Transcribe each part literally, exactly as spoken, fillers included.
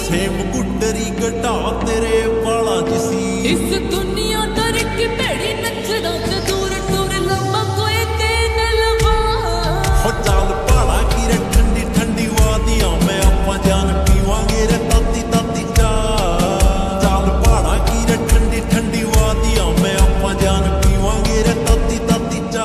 Same गुड्डरी घटा तेरे बाला जिसी इस दुनिया दर की भेड़ी नचना ते दूर दूर लम्बा कोई तेन लवा हो चाल पहाड़ा की रे ठंडी ठंडी वादियां में आपां जान पीवांगे रे ताती ताती चा चाल पहाड़ा की रे ठंडी ठंडी वादियां में आपां जान पीवांगे रे ताती ताती चा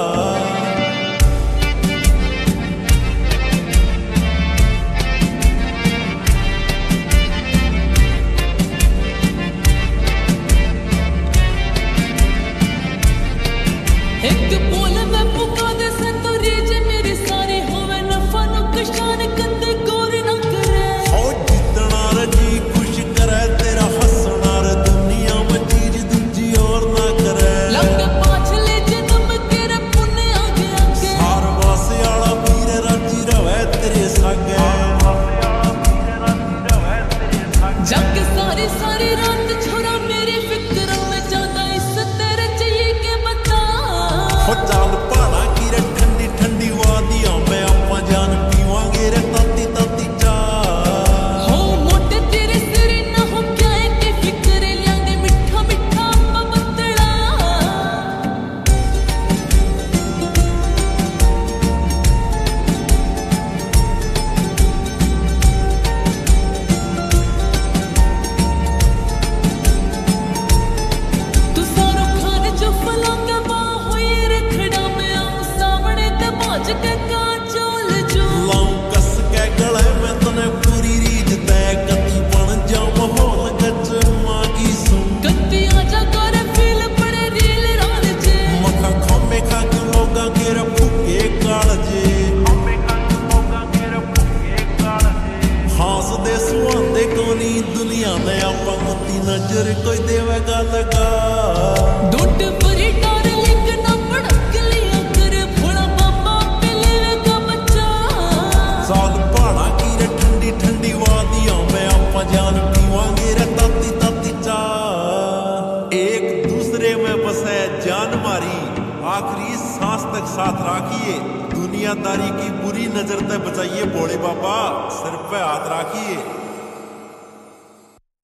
एक बोल मैं मुका दे संतोरी जे मेरी सारी होवे नफा नुकसान कदे गौर न करे हो जितना रजी खुश करे तेरा हंसना रे दुनिया में चीज दूजी और ना करे लंग पाछले जन्म तेरे पुण्य आगे आगे सार वासे आला वीर राजी रवे तेरे सागे जग सारी सारी रात छोरा मेरी फिक्रों में ज्यादा इस तेरे चाहिए के बता हो चाल पहाड़ा की रे ठंडी ठंडी वादियां में आपां जान पीवांगे रे ताती ताती चा हो मोटे तेरे सिर ना हो क्या है कि फिक्र लियांगे मिठा मिठा बबतड़ा तू सारो खाने जो फलांगा बा होए रे खड़ा में आऊं सामने ते बाज के कांचोल जो लाऊं कस के गले में तने पूरी रीझ दे कती बन जा माहौल गच मागी सुन कत्ती आजा कर फील पड़े रील राल जे मखा खामे खा के लोगा के रे फुके काल जे हास दे सुआंदे कोनी दुनिया ने आपां मती नजर कोई देवेगा लगा डुट परी डार लिख ना भड़क लिया कर भोला बाबा पे लेवेगा बच्चा साल पहाड़ा की रे ठंडी ठंडी वादियां में आपां जान पीवांगे रे ताती ताती चा एक दूसरे में बसे जान मारी आखिरी सांस तक साथ राखिए दुनियादारी की बुरी नजर से बचाइए भोले बाबा सिर पे हाथ राखिए।